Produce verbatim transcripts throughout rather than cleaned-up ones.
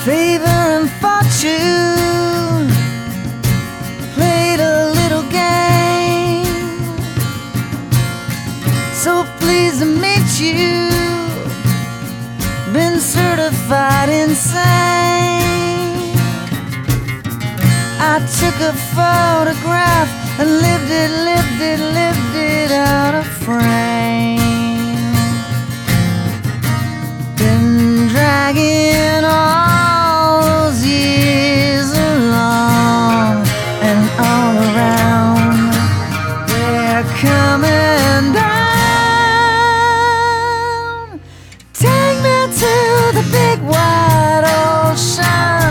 favor and fortune played a little game. So pleased to meet you, been certified insane. I took a photograph and lived it, lived it, lived it out of frame. Been dragging all those years along, and all around they're coming down. Take me to the big wide ocean,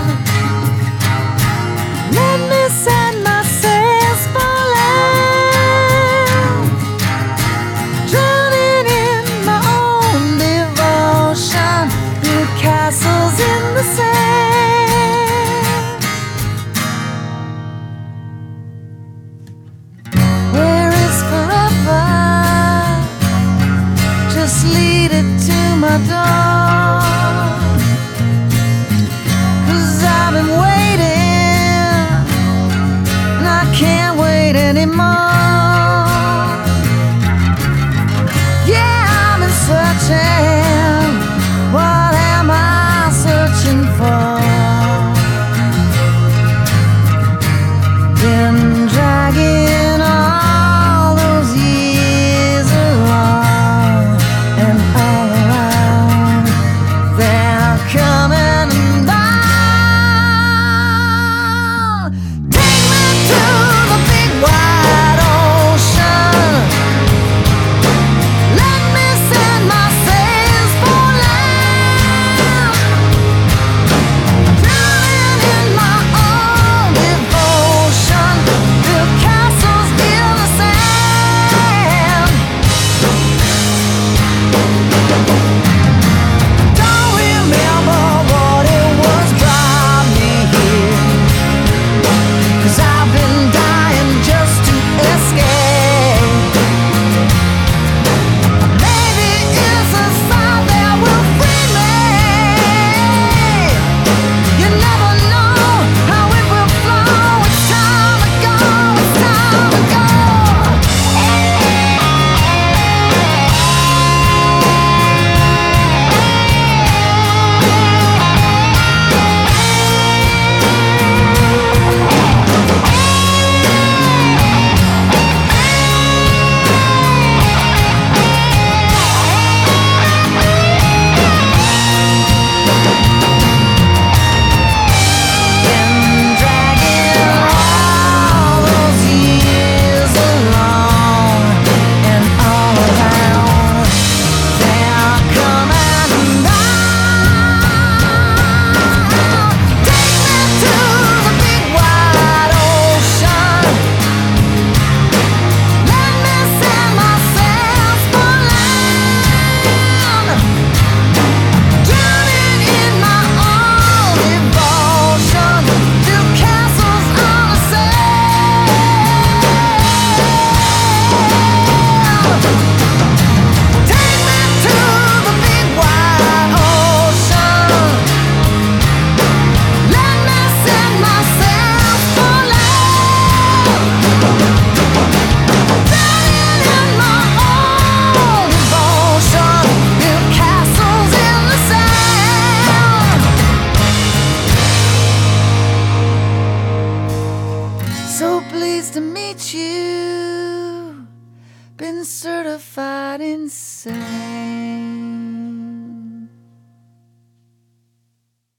let me set my sails for land, drowning in my own devotion, build castles in the sand. Where is forever? Just lead it to my door, 'cause I've been waiting and I can't wait anymore. Yeah, I've been searching. What am I searching for? Been dragging all those years along, and all around they're coming down. Take me to the big wide ocean, let me set my sails for land, drowning in my own devotion, build castles in the sand. Don't remember what it was brought me here, 'cause I've been dying just to escape. Maybe it's a sign that will free me. You never know how it will flow. It's time to go, it's time to go. Been dragging all those years along, and all around they're coming down. Take me to the big wide ocean, let me set my sails for land, drowning in my own devotion, build castles on the sand. Take me to the big wide ocean, let me set my sails for land, drowning in my own devotion, build castles in the sand. So pleased to meet you, been certified insane.